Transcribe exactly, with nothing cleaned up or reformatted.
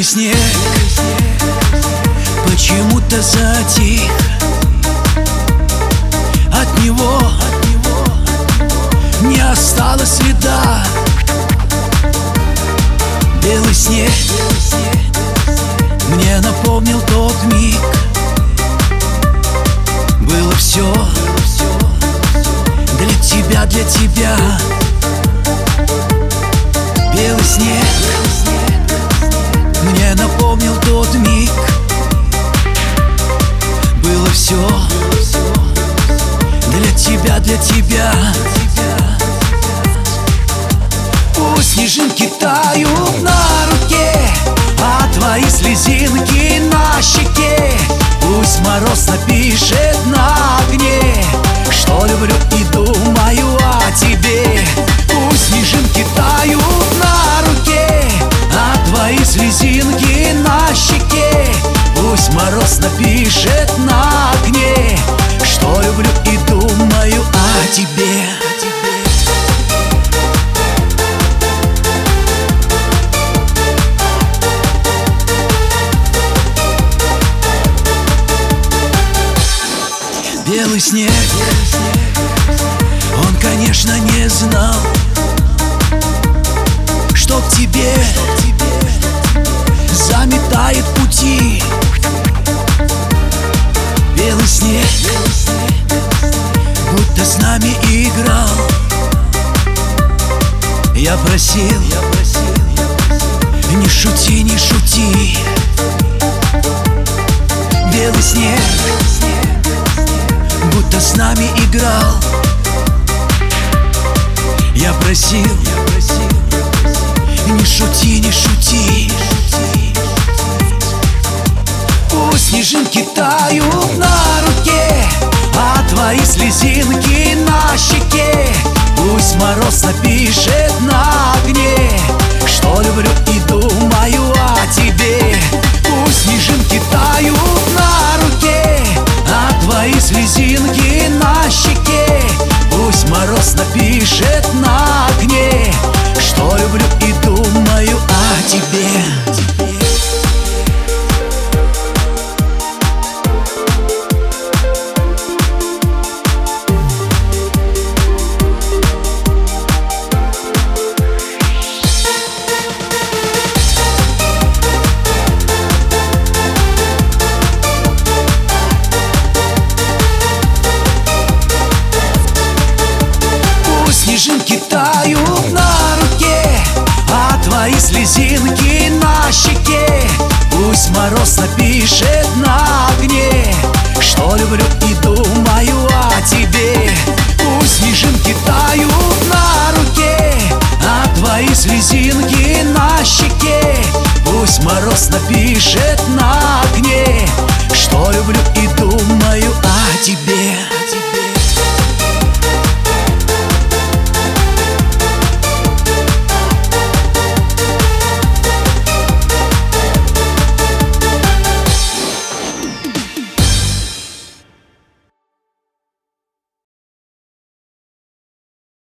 Белый снег почему-то затих. От него не осталось следа. Белый снег мне напомнил тот миг. Было все для тебя, для тебя. Белый снег мне напомнил тот миг. Было все для тебя, для тебя. Пусть снежинки тают на руке, а твои слезинки на щеке. Пусть мороз напишет на огне, что люблю и думаю о тебе. Пусть снежинки тают на руке, а твои слезинки на щеке. Пусть мороз напишет на огне, что люблю и думаю о тебе. Белый снег, он, конечно, не знал, что к тебе заметает пути. Белый снег будто с нами играл. Я просил, не шути, не шути. Белый снег будто с нами играл. Я просил, не шути, не шути. Пусть снежинки тают на руке, а твои слезинки на щеке. Пусть мороз напишет на огне, что люблю и думаю о тебе. Пусть снежинки тают на руке, а твои слезинки на щеке. Пусть мороз напишет на огне, что люблю и думаю о тебе. Снежинки тают на руке, а твои слезинки на щеке. Пусть мороз напишет на огне, что люблю и